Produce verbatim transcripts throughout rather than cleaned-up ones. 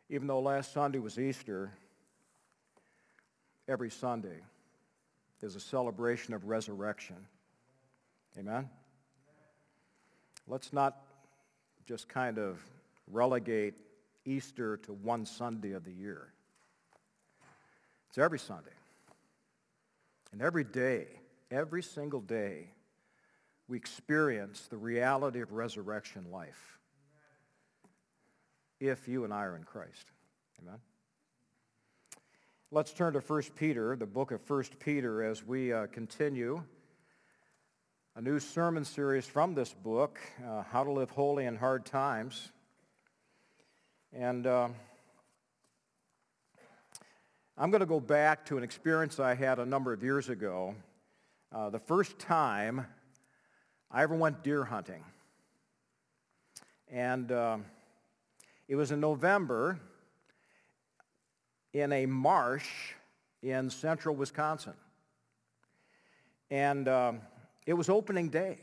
Even though last Sunday was Easter, every Sunday is a celebration of resurrection. Amen? Let's not just kind of relegate Easter to one Sunday of the year. It's every Sunday. And every day, every single day, we experience the reality of resurrection life. If you and I are in Christ. Amen? Let's turn to First Peter, the book of First Peter, as we uh, continue a new sermon series from this book, uh, How to Live Holy in Hard Times. And uh, I'm going to go back to an experience I had a number of years ago. Uh, the first time I ever went deer hunting. And uh, it was in November in a marsh in central Wisconsin. And um, it was opening day.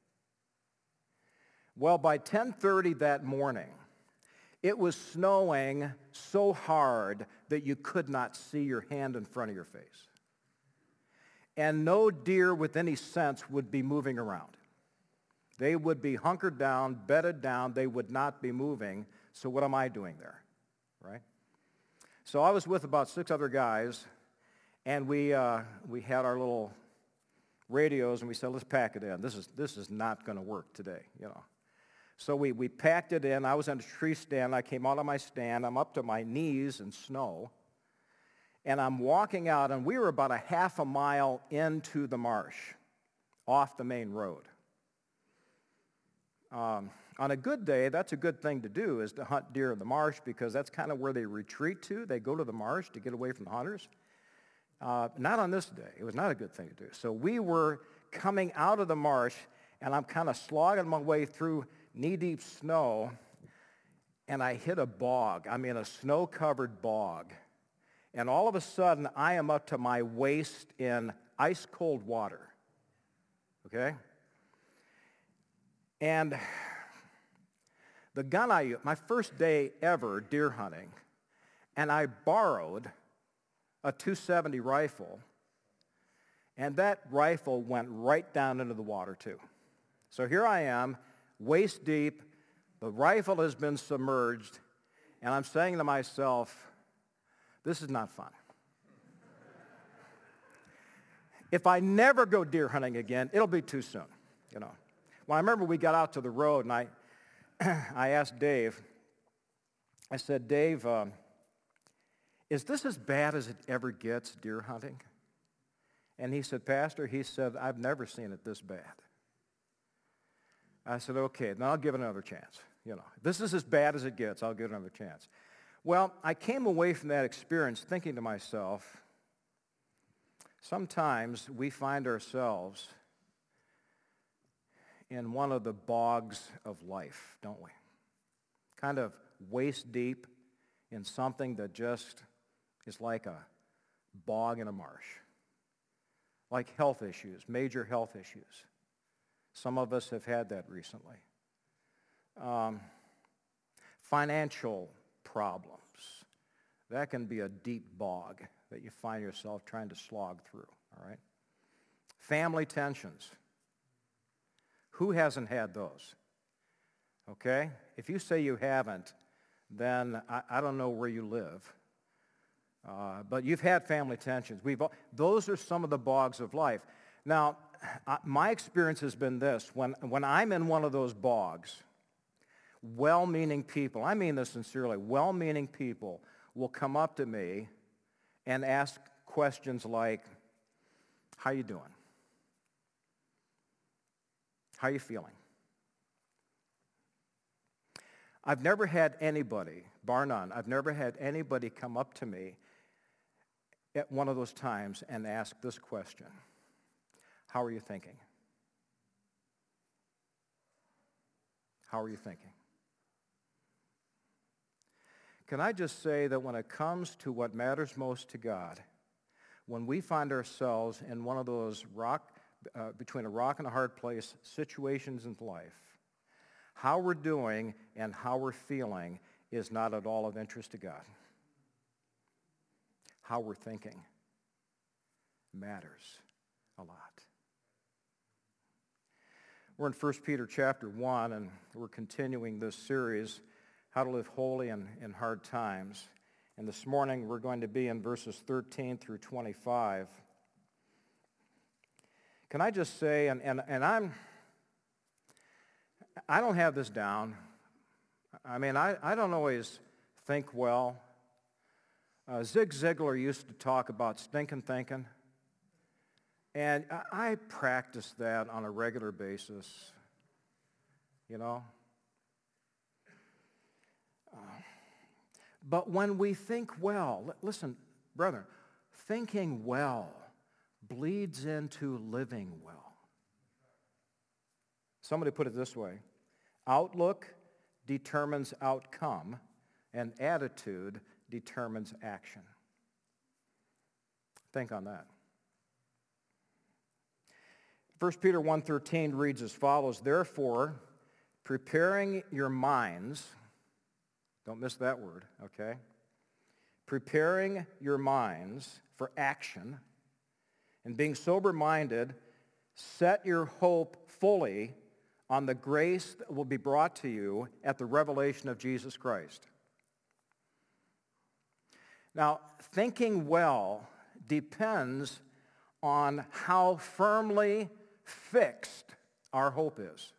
Well, by ten thirty that morning, it was snowing so hard that you could not see your hand in front of your face. And no deer with any sense would be moving around. They would be hunkered down, bedded down. They would not be moving. So what am I doing there, right? So I was with about six other guys, and we uh, we had our little radios, and we said, let's pack it in. This is this is not going to work today, you know. So we, we packed it in. I was in a tree stand. I came out of my stand. I'm up to my knees in snow, and I'm walking out, and we were about a half a mile into the marsh, off the main road. Um, on a good day, that's a good thing to do, is to hunt deer in the marsh, because that's kind of where they retreat to. They go to the marsh to get away from the hunters. Uh, not on this day. It was not a good thing to do. So we were coming out of the marsh, and I'm kind of slogging my way through knee-deep snow, and I hit a bog. I mean, a snow-covered bog. And all of a sudden, I am up to my waist in ice-cold water. Okay? And the gun I used, my first day ever deer hunting, and I borrowed a two seventy rifle, and that rifle went right down into the water too. So here I am, waist deep, the rifle has been submerged, and I'm saying to myself, this is not fun. If I never go deer hunting again, it'll be too soon, you know. Well, I remember we got out to the road, and I, I asked Dave, I said, Dave, um, is this as bad as it ever gets, deer hunting? And he said, Pastor, he said, I've never seen it this bad. I said, okay, then I'll give it another chance. You know, if this is as bad as it gets, I'll give it another chance. Well, I came away from that experience thinking to myself, sometimes we find ourselves in one of the bogs of life, don't we? Kind of waist deep in something that just is like a bog in a marsh. Like health issues, major health issues. Some of us have had that recently. Um, financial problems. That can be a deep bog that you find yourself trying to slog through, all right? Family tensions. Who hasn't had those? Okay? If you say you haven't, then I, I don't know where you live. Uh, but you've had family tensions. We've all, those are some of the bogs of life. Now, uh, my experience has been this. When, when I'm in one of those bogs, well-meaning people, I mean this sincerely, well-meaning people will come up to me and ask questions like, how you doing? How you feeling? I've never had anybody, bar none, I've never had anybody come up to me at one of those times and ask this question: how are you thinking? How are you thinking? Can I just say that when it comes to what matters most to God, when we find ourselves in one of those rock, uh, between a rock and a hard place situations in life, how we're doing and how we're feeling is not at all of interest to God. How we're thinking matters a lot. We're in First Peter chapter one, and we're continuing this series, How to Live Holy in, in Hard Times. And this morning we're going to be in verses thirteen through twenty-five. Can I just say, and, and, and I'm, I don't have this down. I mean, I, I don't always think well. Uh, Zig Ziglar used to talk about stinking thinking. And I, I practice that on a regular basis, you know. Uh, but when we think well, l- listen, brother, thinking well bleeds into living well. Somebody put it this way: outlook determines outcome, and attitude determines action. Think on that. First Peter one thirteen reads as follows: therefore, preparing your minds, don't miss that word, okay? Preparing your minds for action and being sober-minded, set your hope fully on the grace that will be brought to you at the revelation of Jesus Christ. Now, thinking well depends on how firmly fixed our hope is.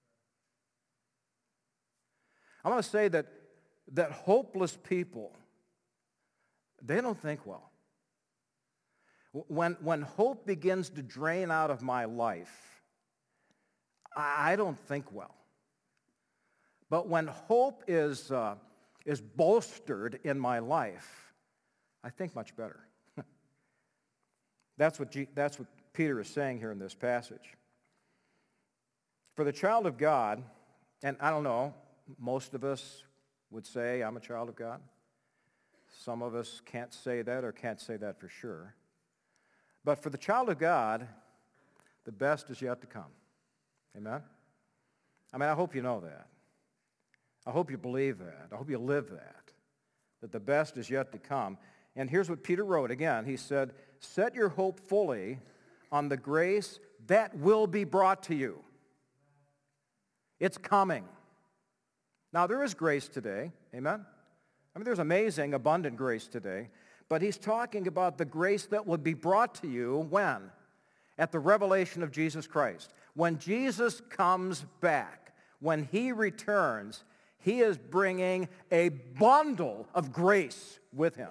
I want to say that, that hopeless people, they don't think well. When, when hope begins to drain out of my life, I, I don't think well. But when hope is, uh, is bolstered in my life, I think much better. That's what, G, that's what Peter is saying here in this passage. For the child of God, and I don't know, most of us would say, I'm a child of God. Some of us can't say that or can't say that for sure. But for the child of God, the best is yet to come. Amen? I mean, I hope you know that. I hope you believe that. I hope you live that, that the best is yet to come. And here's what Peter wrote again. He said, set your hope fully on the grace that will be brought to you. It's coming. Now, there is grace today. Amen? I mean, there's amazing, abundant grace today. But he's talking about the grace that will be brought to you when? At the revelation of Jesus Christ. When Jesus comes back, when he returns, he is bringing a bundle of grace with him,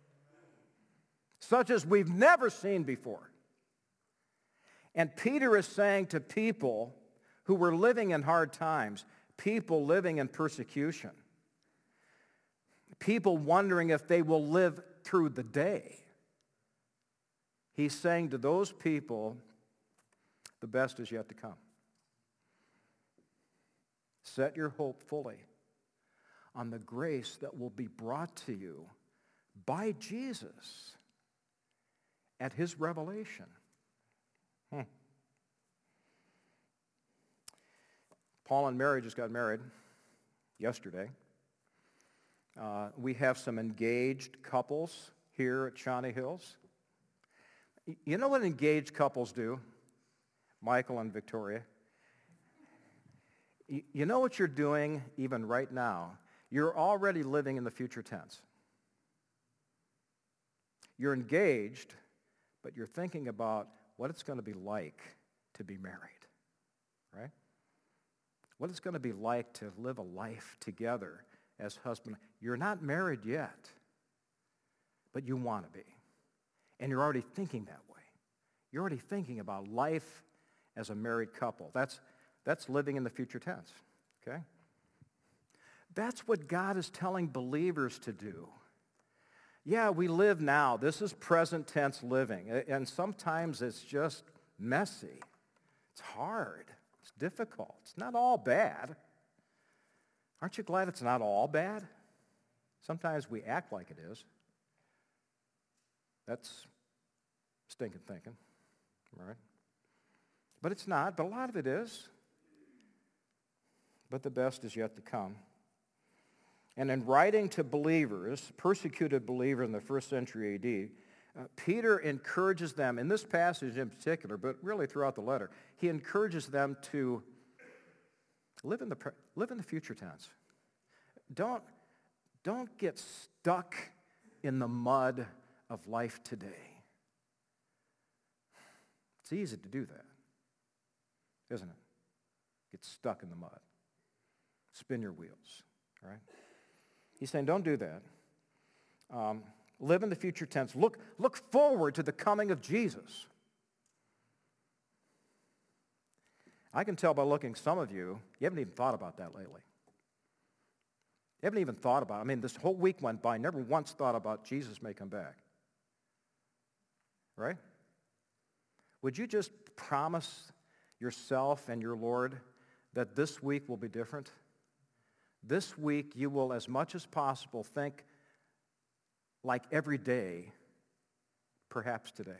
such as we've never seen before. And Peter is saying to people who were living in hard times, people living in persecution, people wondering if they will live through the day, he's saying to those people, the best is yet to come. Set your hope fully on the grace that will be brought to you by Jesus at his revelation. Hmm. Paul and Mary just got married yesterday. Uh, we have some engaged couples here at Shawnee Hills. You know what engaged couples do? Michael and Victoria. You know what you're doing even right now? You're already living in the future tense. You're engaged, but you're thinking about what it's going to be like to be married, right? What it's going to be like to live a life together as husband. You're not married yet, but you want to be. And you're already thinking that way. You're already thinking about life as a married couple. That's, that's living in the future tense, okay? That's what God is telling believers to do. Yeah, we live now. This is present tense living. And sometimes it's just messy. It's hard. It's difficult. It's not all bad. Aren't you glad it's not all bad? Sometimes we act like it is. That's stinking thinking, right? But it's not, but a lot of it is. But the best is yet to come. And in writing to believers, persecuted believers in the first century A D, uh, Peter encourages them, in this passage in particular, but really throughout the letter, he encourages them to live in the, live in the future tense. Don't, don't get stuck in the mud of life today. It's easy to do that, isn't it? Get stuck in the mud. Spin your wheels, right? He's saying, don't do that. Um, live in the future tense. Look, look forward to the coming of Jesus. I can tell by looking, some of you, you haven't even thought about that lately. You haven't even thought about it. I mean, this whole week went by, never once thought about Jesus may come back. Right? Would you just promise yourself and your Lord that this week will be different? This week you will, as much as possible, think like every day, perhaps today.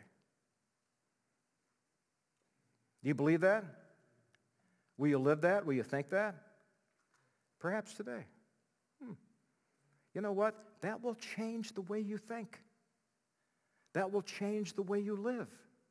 Do you believe that? Will you live that? Will you think that? Perhaps today. Hmm. You know what? That will change the way you think. That will change the way you live.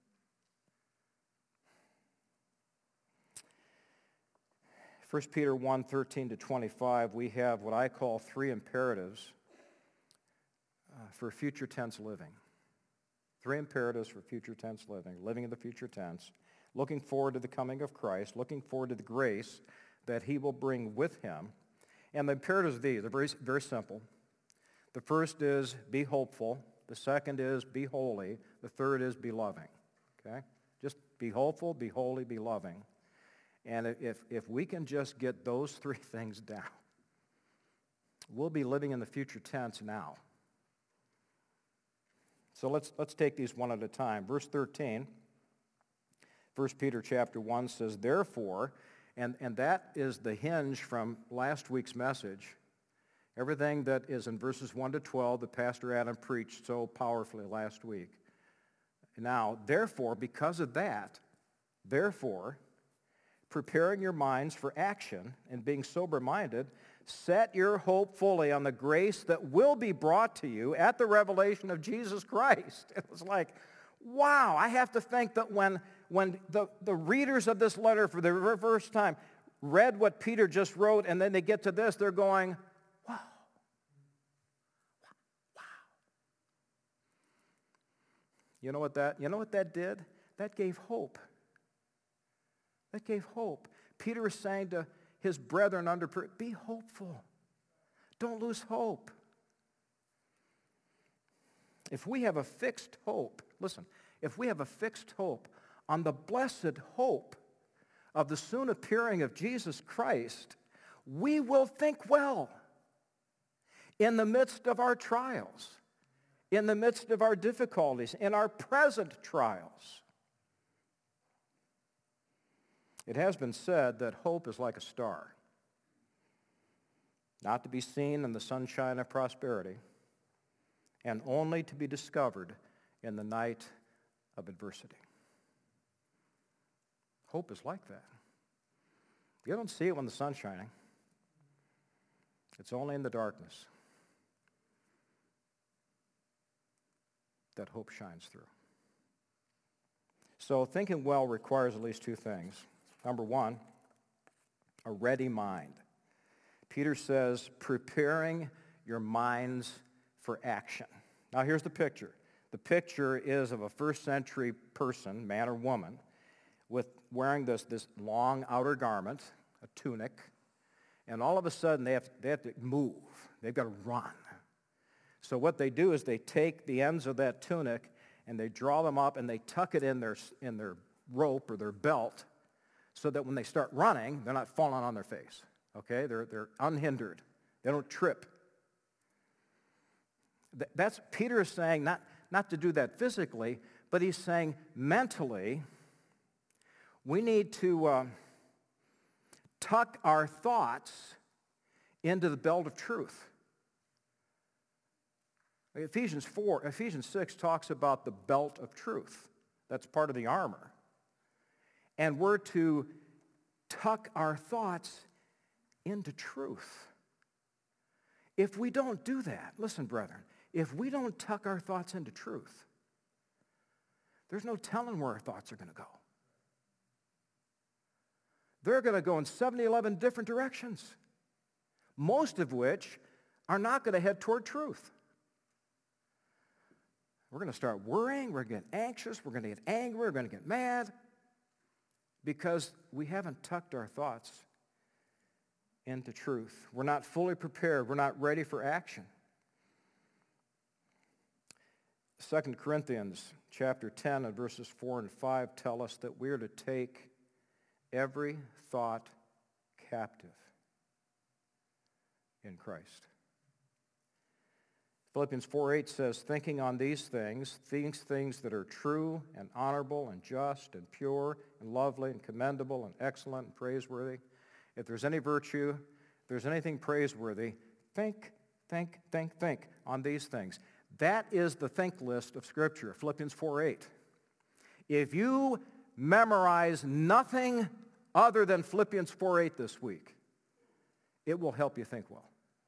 First Peter one, thirteen to twenty-five, we have what I call three imperatives uh, for future tense living. Three imperatives for future tense living. Living in the future tense. Looking forward to the coming of Christ. Looking forward to the grace that he will bring with him. And the imperatives of these are very, very simple. The first is be hopeful. The second is be holy. The third is be loving. Okay? Just be hopeful, be holy, be loving. And if, if we can just get those three things down, we'll be living in the future tense now. So let's, let's take these one at a time. Verse thirteen, First Peter chapter one says, therefore, and, and that is the hinge from last week's message. Everything that is in verses one to twelve that Pastor Adam preached so powerfully last week. Now, therefore, because of that, therefore, preparing your minds for action and being sober-minded, set your hope fully on the grace that will be brought to you at the revelation of Jesus Christ. It was like, wow, I have to think that when, when the, the readers of this letter for the first time read what Peter just wrote and then they get to this, they're going, wow. Wow. You know what that, you know what that did? That gave hope. That gave hope. Peter is saying to his brethren under, be hopeful. Don't lose hope. If we have a fixed hope, listen, if we have a fixed hope on the blessed hope of the soon appearing of Jesus Christ, we will think well in the midst of our trials, in the midst of our difficulties, in our present trials. It has been said that hope is like a star, not to be seen in the sunshine of prosperity, and only to be discovered in the night of adversity. Hope is like that. You don't see it when the sun's shining. It's only in the darkness that hope shines through. So thinking well requires at least two things. Number one, a ready mind. Peter says, preparing your minds for action. Now here's the picture. The picture is of a first century person, man or woman, with wearing this, this long outer garment, a tunic, and all of a sudden they have, to, they have to move. They've got to run. So what they do is they take the ends of that tunic and they draw them up and they tuck it in their, in their rope or their belt, so that when they start running, they're not falling on their face, okay? They're, they're unhindered. They don't trip. That's, Peter is saying not, not to do that physically, but he's saying mentally, we need to uh, tuck our thoughts into the belt of truth. Ephesians four, Ephesians six talks about the belt of truth. That's part of the armor. And we're to tuck our thoughts into truth, If we don't do that, listen, brethren, if we don't tuck our thoughts into truth, there's no telling where our thoughts are going to go. They're going to go in seventy, eleven different directions, most of which are not going to head toward truth. We're going to start worrying, we're going to get anxious, we're going to get angry, we're going to get mad because we haven't tucked our thoughts into truth. We're not fully prepared. We're not ready for action. Second Corinthians chapter ten and verses four and five tell us that we're to take every thought captive in Christ. Philippians four eight says, thinking on these things, these things that are true and honorable and just and pure and lovely and commendable and excellent and praiseworthy. If there's any virtue, if there's anything praiseworthy, think, think, think, think on these things. That is the think list of Scripture, Philippians four eight. If you memorize nothing other than Philippians four eight this week, it will help you think well.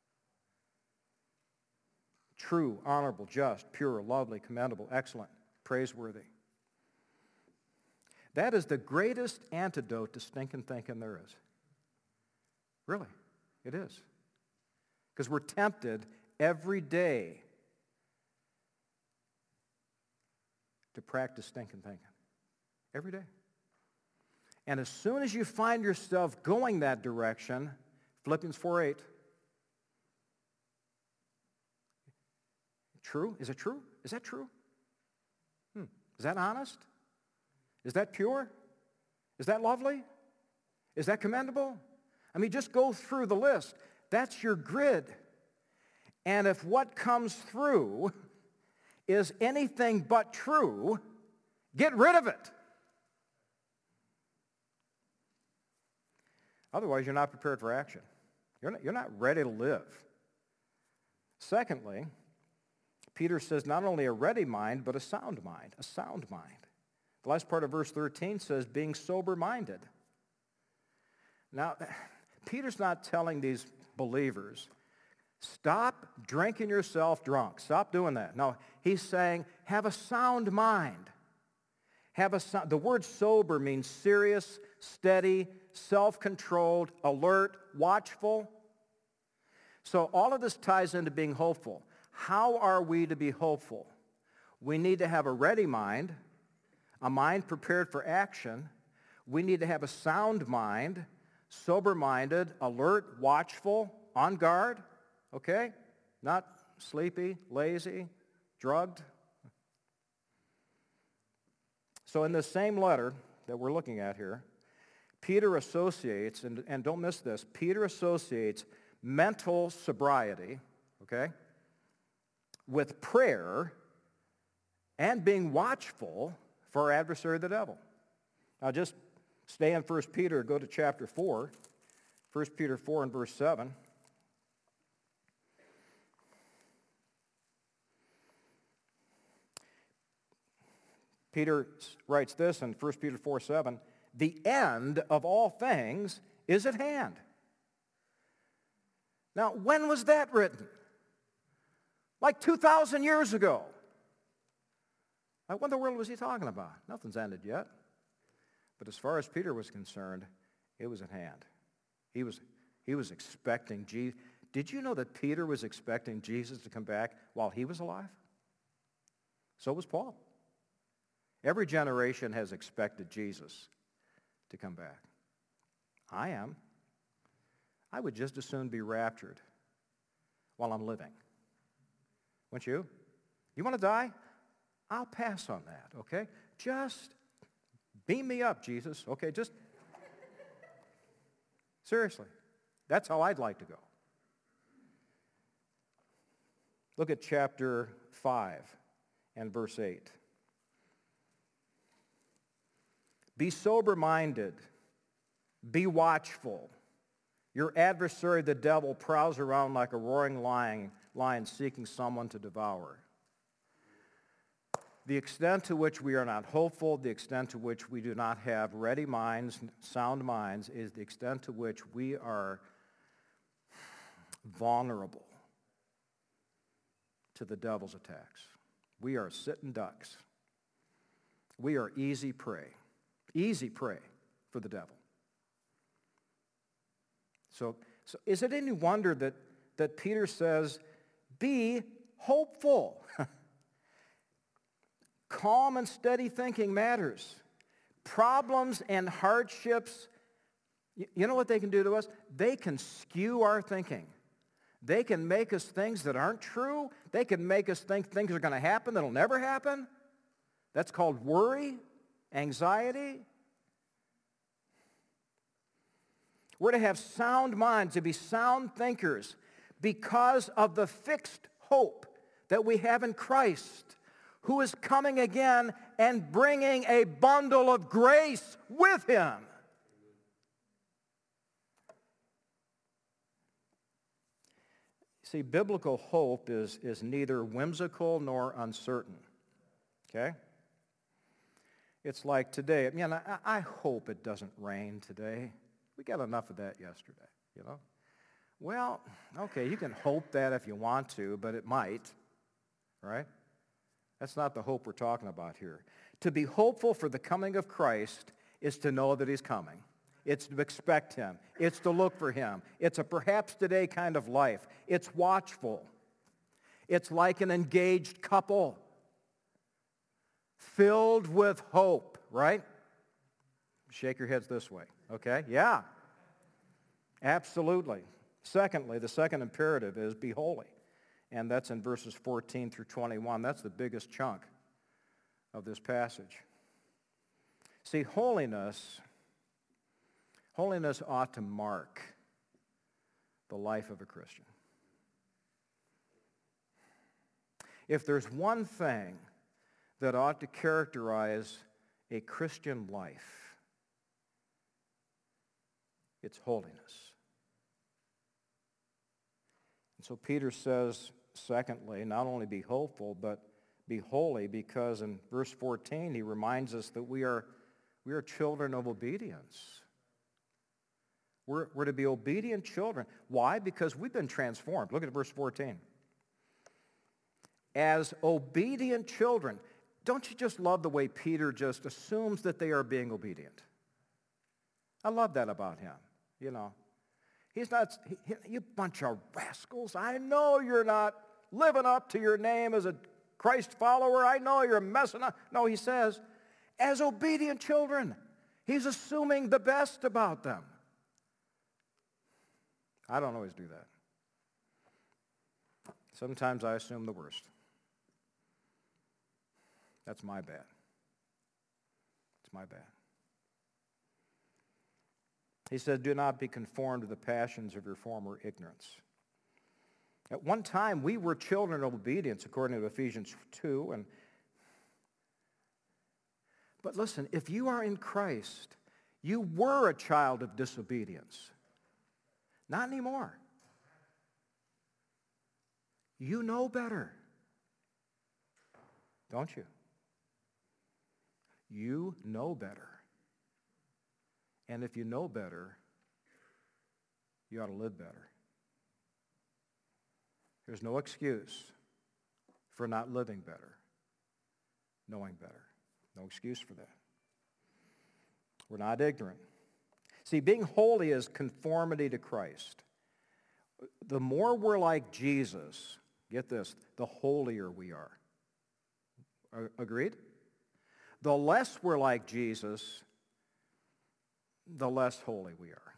True, honorable, just, pure, lovely, commendable, excellent, praiseworthy. That is the greatest antidote to stinking thinking there is. Really, it is. Because we're tempted every day to practice stinking thinking. Every day. And as soon as you find yourself going that direction, Philippians four eight, true? Is it true? Is that true? Hmm. Is that honest? Is that pure? Is that lovely? Is that commendable? I mean, just go through the list. That's your grid. And if what comes through is anything but true, get rid of it. Otherwise, you're not prepared for action. You're not, you're not ready to live. Secondly, Peter says not only a ready mind, but a sound mind, a sound mind. The last part of verse thirteen says being sober-minded. Now, Peter's not telling these believers, stop drinking yourself drunk. Stop doing that. No, he's saying have a sound mind. Have a so- the word sober means serious, steady, self-controlled, alert, watchful. So all of this ties into being hopeful. How are we to be hopeful? We need to have a ready mind, a mind prepared for action. We need to have a sound mind, sober-minded, alert, watchful, on guard, okay? Not sleepy, lazy, drugged. So in this same letter that we're looking at here, Peter associates, and, and don't miss this, Peter associates mental sobriety, okay, with prayer and being watchful for our adversary, the devil. Now just stay in First Peter, go to chapter four, First Peter four and verse seven. Peter writes this in First Peter four seven, the end of all things is at hand. Now, when was that written? Like two thousand years ago. Like, what in the world was he talking about? Nothing's ended yet. But as far as Peter was concerned, it was at hand. He was, he was expecting Jesus. Did you know that Peter was expecting Jesus to come back while he was alive? So was Paul. Every generation has expected Jesus to come back. I am. I would just as soon be raptured while I'm living. Wouldn't you? You want to die? I'll pass on that, okay? Just beam me up, Jesus. Okay, just seriously. That's how I'd like to go. Look at chapter five and verse eight. Be sober-minded. Be watchful. Your adversary, the devil, prowls around like a roaring lion, lion seeking someone to devour. The extent to which we are not hopeful, the extent to which we do not have ready minds, sound minds, is the extent to which we are vulnerable to the devil's attacks. We are sitting ducks. We are easy prey. Easy prey for the devil. So, so is it any wonder that, that Peter says, be hopeful? Calm and steady thinking matters. Problems and hardships, you know what they can do to us? They can skew our thinking. They can make us things that aren't true. They can make us think things are going to happen that'll never happen. That's called worry, anxiety. We're to have sound minds, to be sound thinkers because of the fixed hope that we have in Christ, who is coming again and bringing a bundle of grace with him. See, biblical hope is, is neither whimsical nor uncertain, okay? It's like today, I mean, I, I hope it doesn't rain today. We got enough of that yesterday, you know? Well, okay, you can hope that if you want to, but it might, right? That's not the hope we're talking about here. To be hopeful for the coming of Christ is to know that he's coming. It's to expect him. It's to look for him. It's a perhaps today kind of life. It's watchful. It's like an engaged couple filled with hope, right? Shake your heads this way, okay? Yeah, absolutely. Secondly, the second imperative is be holy. And that's in verses fourteen through twenty-one. That's the biggest chunk of this passage. See, holiness, holiness ought to mark the life of a Christian. If there's one thing that ought to characterize a Christian life, it's holiness. And so Peter says, secondly, not only be hopeful, but be holy, because in verse fourteen, he reminds us that we are, we are children of obedience. We're, we're to be obedient children. Why? Because we've been transformed. Look at verse fourteen. As obedient children. Don't you just love the way Peter just assumes that they are being obedient? I love that about him, you know. He's not, he, he, you bunch of rascals. I know you're not living up to your name as a Christ follower. I know you're messing up. No, he says, as obedient children. He's assuming the best about them. I don't always do that. Sometimes I assume the worst. That's my bad. It's my bad. He said, do not be conformed to the passions of your former ignorance. At one time, we were children of obedience, according to Ephesians two. And, but listen, if you are in Christ, you were a child of disobedience. Not anymore. You know better. Don't you? You know better. And if you know better, you ought to live better. There's no excuse for not living better, knowing better. No excuse for that. We're not ignorant. See, being holy is conformity to Christ. The more we're like Jesus, get this, the holier we are. Agreed? The less we're like Jesus, the less holy we are.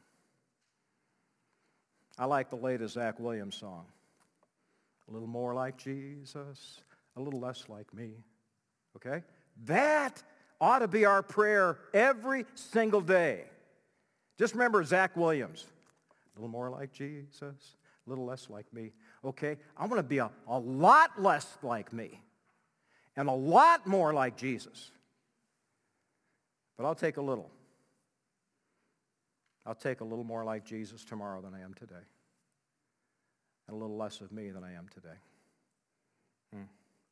I like the latest Zach Williams song. A little more like Jesus, a little less like me. Okay? That ought to be our prayer every single day. Just remember Zach Williams. A little more like Jesus, a little less like me. Okay? I want to be a, a lot less like me and a lot more like Jesus. But I'll take a little. I'll take a little more like Jesus tomorrow than I am today. And a little less of me than I am today. Hmm.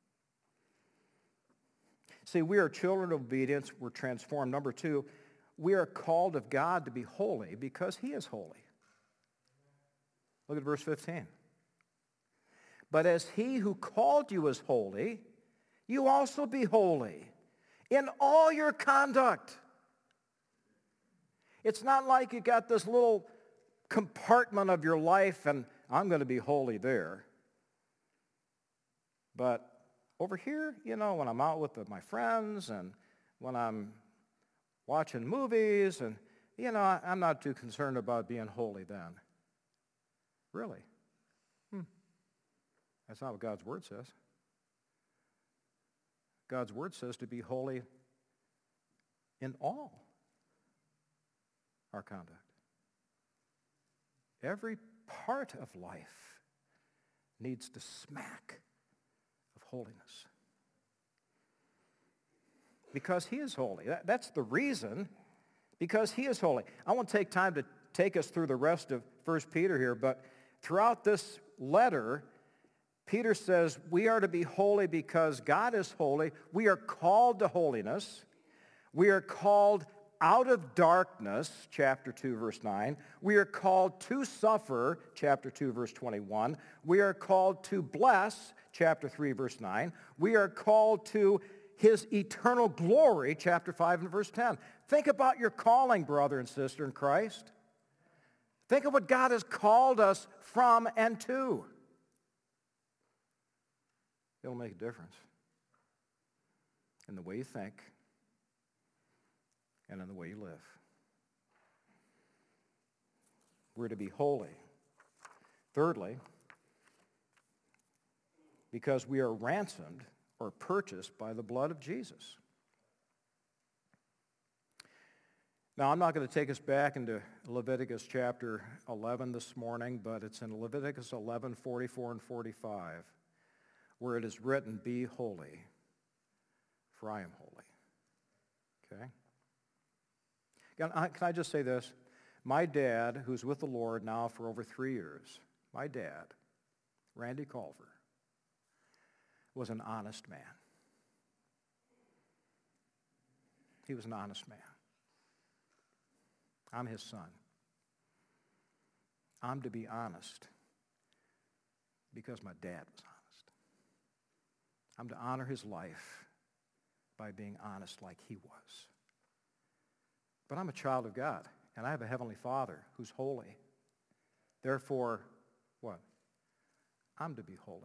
See, we are children of obedience. We're transformed. Number two, we are called of God to be holy because he is holy. Look at verse fifteen. But as he who called you is holy, you also be holy in all your conduct. It's not like you got this little compartment of your life and I'm going to be holy there. But over here, you know, when I'm out with my friends and when I'm watching movies and, you know, I'm not too concerned about being holy then. Really? Hmm. That's not what God's Word says. God's Word says to be holy in all our conduct. Every part of life needs to smack of holiness. Because he is holy. That, that's the reason, because he is holy. I won't take time to take us through the rest of First Peter here, but throughout this letter, Peter says we are to be holy because God is holy. We are called to holiness. We are called out of darkness, chapter two, verse nine. We are called to suffer, chapter two, verse twenty-one. We are called to bless, chapter three, verse nine. We are called to his eternal glory, chapter five and verse ten. Think about your calling, brother and sister in Christ. Think of what God has called us from and to. It'll make a difference in the way you think and in the way you live. We're to be holy. Thirdly, because we are ransomed or purchased by the blood of Jesus. Now, I'm not going to take us back into Leviticus chapter eleven this morning, but it's in Leviticus eleven, forty-four and forty-five, where it is written, be holy, for I am holy. Okay? Can I, can I just say this? My dad, who's with the Lord now for over three years, my dad, Randy Culver, was an honest man. He was an honest man. I'm his son. I'm to be honest because my dad was honest. I'm to honor his life by being honest like he was. But I'm a child of God, and I have a heavenly Father who's holy. Therefore, what? I'm to be holy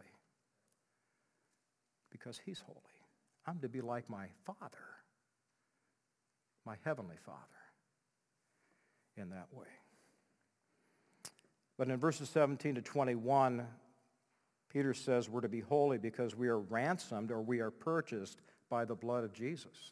because he's holy. I'm to be like my Father, my heavenly Father, in that way. But in verses seventeen to twenty-one, Peter says we're to be holy because we are ransomed or we are purchased by the blood of Jesus.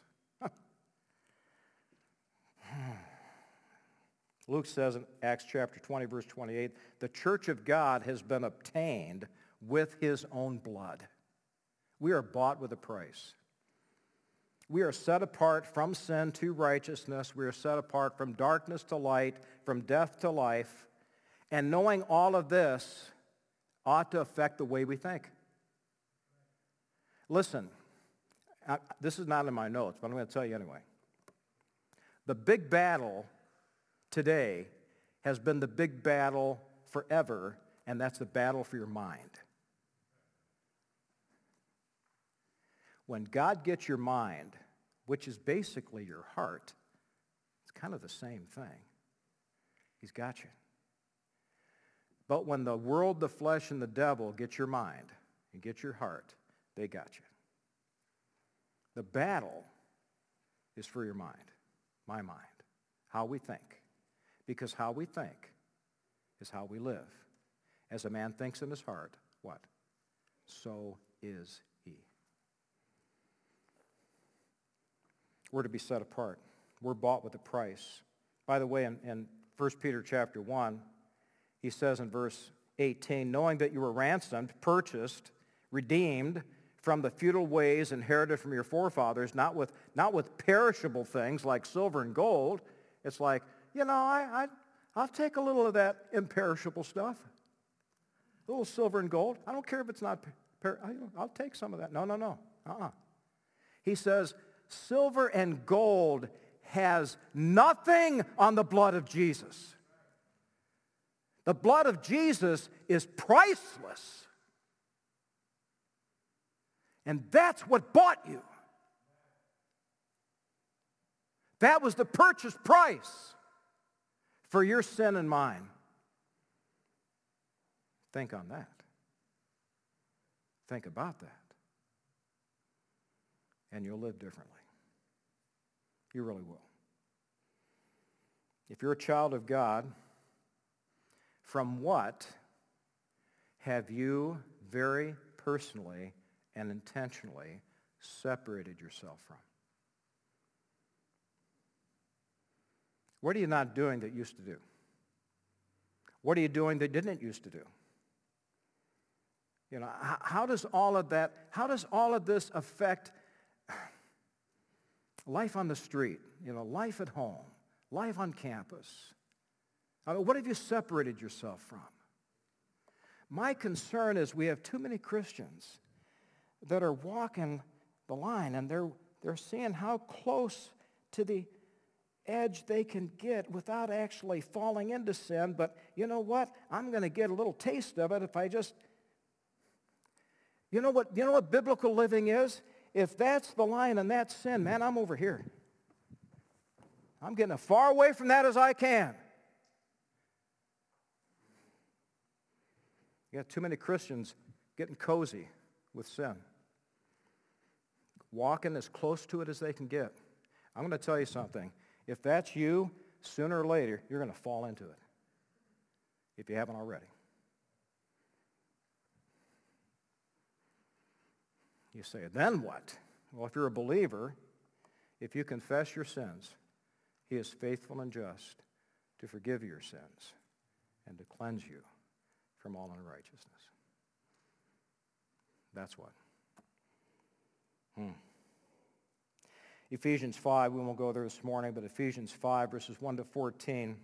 Luke says in Acts chapter twenty, verse twenty-eight, the church of God has been obtained with his own blood. We are bought with a price. We are set apart from sin to righteousness. We are set apart from darkness to light, from death to life. And knowing all of this ought to affect the way we think. Listen, I, this is not in my notes, but I'm going to tell you anyway. The big battle today has been the big battle forever, and that's the battle for your mind. When God gets your mind, which is basically your heart, it's kind of the same thing. He's got you. But when the world, the flesh, and the devil get your mind and get your heart, they got you. The battle is for your mind, my mind, how we think. Because how we think is how we live. As a man thinks in his heart, what? So is he. We're to be set apart. We're bought with a price. By the way, in, in First Peter chapter one, he says in verse eighteen, knowing that you were ransomed, purchased, redeemed from the futile ways inherited from your forefathers, not with, not with perishable things like silver and gold. It's like, you know, I, I, I'll take a little of that imperishable stuff. A little silver and gold. I don't care if it's not, per- I'll take some of that. No, no, no. Uh-uh. He says, silver and gold has nothing on the blood of Jesus. The blood of Jesus is priceless. And that's what bought you. That was the purchase price for your sin and mine. Think on that. Think about that. And you'll live differently. You really will. If you're a child of God, from what have you very personally and intentionally separated yourself from? What are you not doing that you used to do? What are you doing that didn't used to do? You know, how, how does all of that, how does all of this affect life on the street, you know, life at home, life on campus? I mean, what have you separated yourself from? My concern is we have too many Christians that are walking the line, and they're, they're seeing how close to the edge they can get without actually falling into sin. But you know what? I'm going to get a little taste of it if I just... You know what, you know what biblical living is? If that's the line and that's sin, man, I'm over here. I'm getting as far away from that as I can. You got too many Christians getting cozy with sin, walking as close to it as they can get. I'm going to tell you something. If that's you, sooner or later, you're going to fall into it, if you haven't already. You say, then what? Well, if you're a believer, if you confess your sins, he is faithful and just to forgive your sins and to cleanse you from all unrighteousness. That's what. Hmm. Ephesians five, we won't go there this morning, but Ephesians five, verses one to fourteen,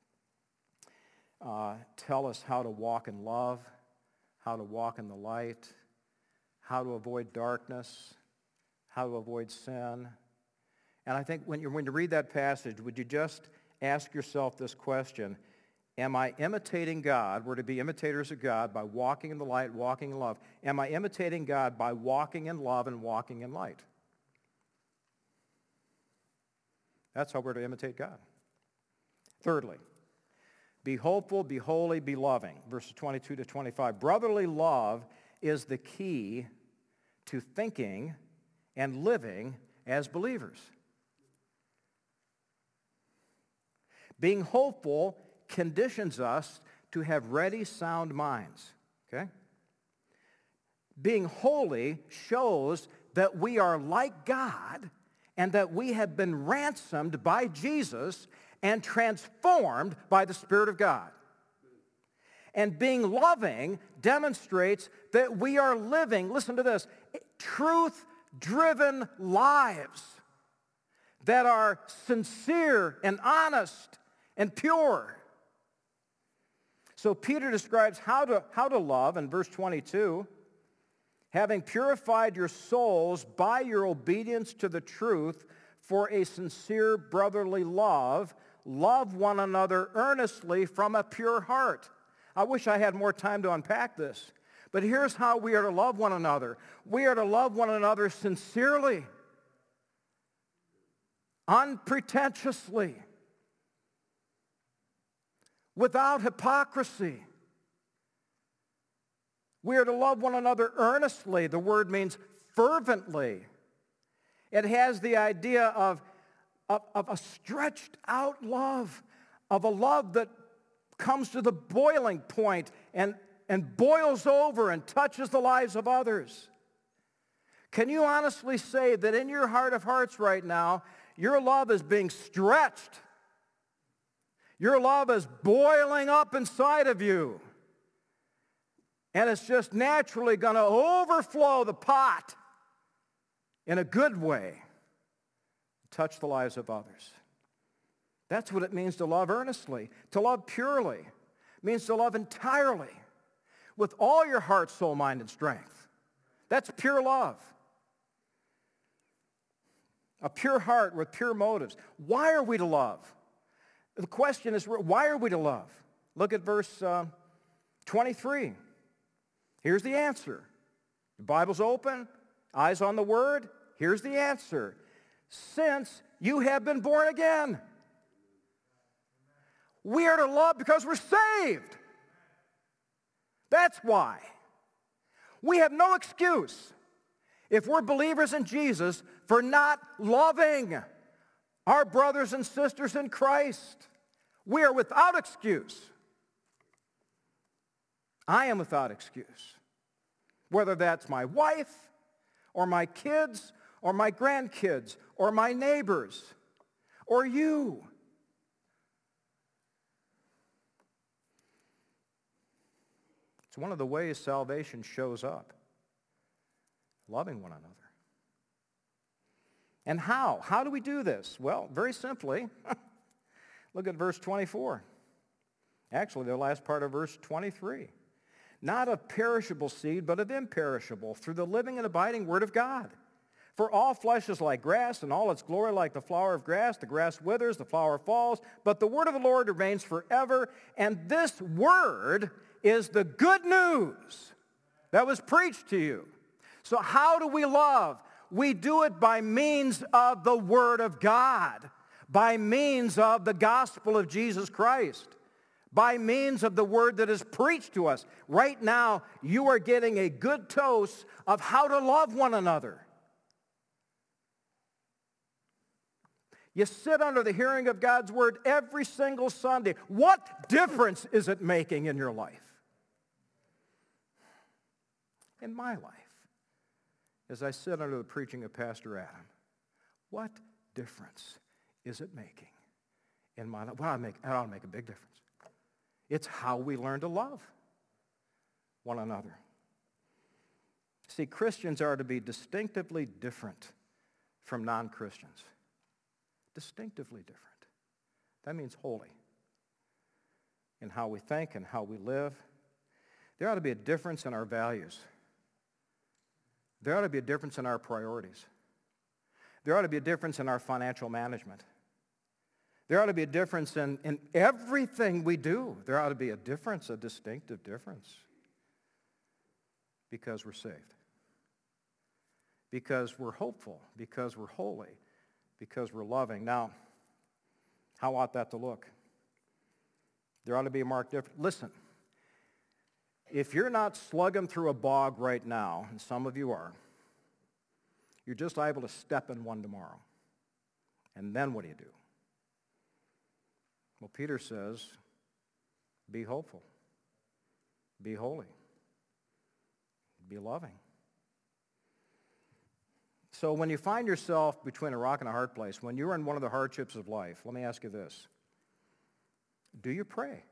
uh, tell us how to walk in love, how to walk in the light, how to avoid darkness, how to avoid sin. And I think when, you're, when you read that passage, would you just ask yourself this question: am I imitating God? We're to be imitators of God by walking in the light, walking in love. Am I imitating God by walking in love and walking in light? That's how we're to imitate God. Thirdly, be hopeful, be holy, be loving. Verses twenty-two to twenty-five. Brotherly love is the key to thinking and living as believers. Being hopeful conditions us to have ready, sound minds. Okay? Being holy shows that we are like God and that we have been ransomed by Jesus and transformed by the Spirit of God. And being loving demonstrates that we are living, listen to this, truth-driven lives that are sincere and honest and pure. So Peter describes how to, how to love in verse twenty-two. Having purified your souls by your obedience to the truth for a sincere brotherly love, love one another earnestly from a pure heart. I wish I had more time to unpack this. But here's how we are to love one another. We are to love one another sincerely, unpretentiously, without hypocrisy. We are to love one another earnestly. The word means fervently. It has the idea of, of, of a stretched out love, of a love that comes to the boiling point and, and boils over and touches the lives of others. Can you honestly say that in your heart of hearts right now, your love is being stretched? Your love is boiling up inside of you. And it's just naturally going to overflow the pot in a good way, touch the lives of others. That's what it means to love earnestly, to love purely. It means to love entirely, with all your heart, soul, mind, and strength. That's pure love. A pure heart with pure motives. Why are we to love? The question is, why are we to love? Look at verse uh, twenty-three. Here's the answer. The Bible's open. Eyes on the Word? Here's the answer. Since you have been born again. We are to love because we're saved. That's why. We have no excuse, if we're believers in Jesus, for not loving our brothers and sisters in Christ. We are without excuse. I am without excuse. Whether that's my wife, or my kids, or my grandkids, or my neighbors, or you. It's one of the ways salvation shows up. Loving one another. And how? How do we do this? Well, very simply, look at verse twenty-four. Actually, the last part of verse twenty-three. Not of perishable seed, but of imperishable, through the living and abiding word of God. For all flesh is like grass, and all its glory like the flower of grass. The grass withers, the flower falls, but the word of the Lord remains forever. And this word is the good news that was preached to you. So how do we love? We do it by means of the Word of God, by means of the gospel of Jesus Christ, by means of the Word that is preached to us. Right now, you are getting a good dose of how to love one another. You sit under the hearing of God's Word every single Sunday. What difference is it making in your life? In my life. As I sit under the preaching of Pastor Adam, what difference is it making in my life? Well, it make, it ought to make a big difference. It's how we learn to love one another. See, Christians are to be distinctively different from non-Christians. Distinctively different. That means holy in how we think and how we live. There ought to be a difference in our values. There ought to be a difference in our priorities. There ought to be a difference in our financial management. There ought to be a difference in, in everything we do. There ought to be a difference, a distinctive difference. Because we're saved. Because we're hopeful. Because we're holy. Because we're loving. Now, how ought that to look? There ought to be a marked difference. Listen. If you're not slugging through a bog right now, and some of you are, you're just able to step in one tomorrow. And then what do you do? Well, Peter says, be hopeful. Be holy. Be loving. So when you find yourself between a rock and a hard place, when you're in one of the hardships of life, let me ask you this. Do you pray?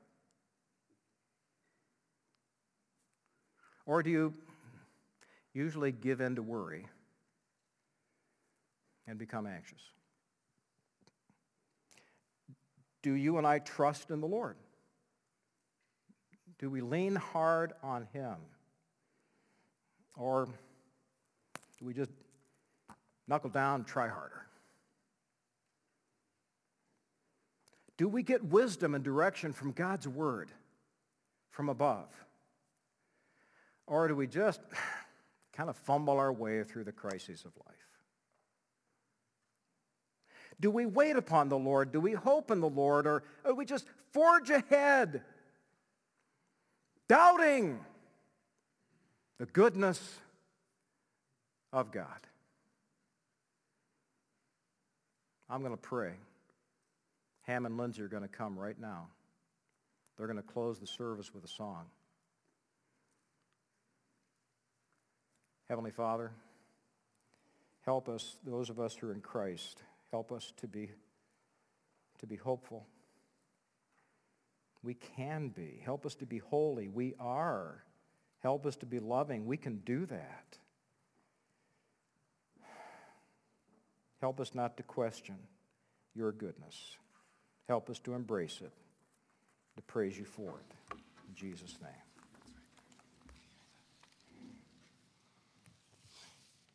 Or do you usually give in to worry and become anxious? Do you and I trust in the Lord? Do we lean hard on Him? Or do we just knuckle down and try harder? Do we get wisdom and direction from God's Word from above? Or do we just kind of fumble our way through the crises of life? Do we wait upon the Lord? Do we hope in the Lord? Or do we just forge ahead, doubting the goodness of God? I'm going to pray. Ham and Lindsay are going to come right now. They're going to close the service with a song. Heavenly Father, help us, those of us who are in Christ, help us to be, to be hopeful. We can be. Help us to be holy. We are. Help us to be loving. We can do that. Help us not to question your goodness. Help us to embrace it, to praise you for it. In Jesus' name.